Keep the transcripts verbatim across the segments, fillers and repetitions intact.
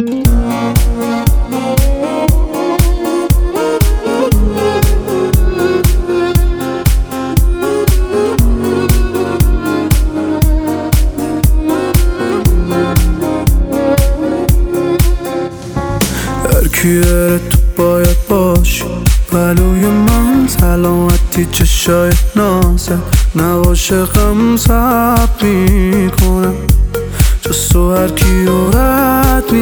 هرکیه تو باید باشی پلوی من، سلامتی چشای نازت نباشه غم ثبت میکنم، جز تو هر کیو رد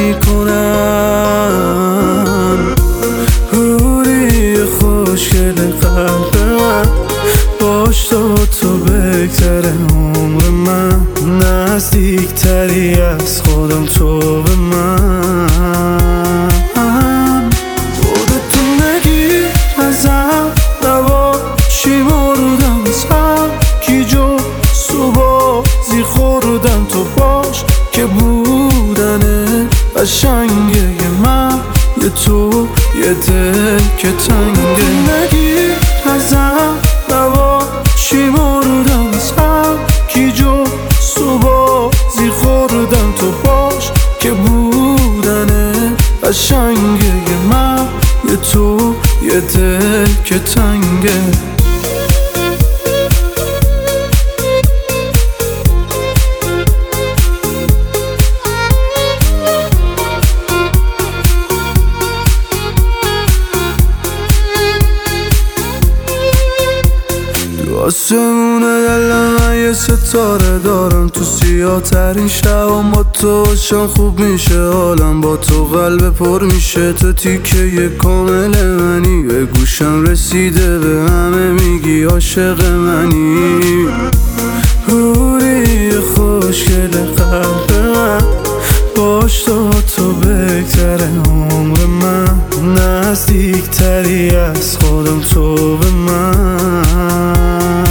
میکنم. حوری خوشگل قلب من، باش تو تو بگذره عمر من، نزدیکتری از خودم تو به من. خودتو نگیر ازم، نباشی مردم سم کی جو سوبازی خوردم، تو باش که بودنه قشنگه من، یه تو یه دل که تنگه. نگیر ازم، نباشی مردم سم کی جو سوبازی خوردم، تو باش که بودنه قشنگه من، یه تو یه دل که تنگه. آسمونه دل من یه ستاره دارم، تو سیاه ترین شبم با تو باشم خوب میشه حالم، با تو قلب پر میشه، تو تیکه یه کامل منی، به گوشم رسیده به همه میگی عاشق منی. حوری خوشگل قلب من، باش تو تو بگذره عمر من، نزدیکتری از خودم تو به من.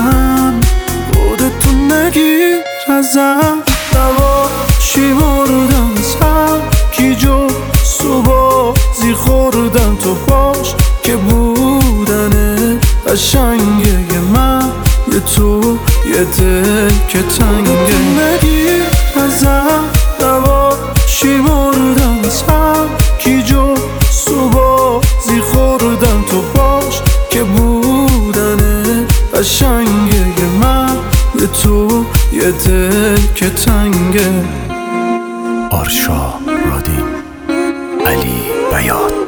خودتو نگیر ازم، نباشی مردم سم کی جو سوبازی خوردم، تو باش که بودنه قشنگه من، یه تو یه دل که تنگه. نگیر ازم، نباشی مردم سم کی جو سوبازی خوردم، تو باش که بودنه قشنگه من، یه تو یه دل که تنگه. آرشا رادین، علی بیات.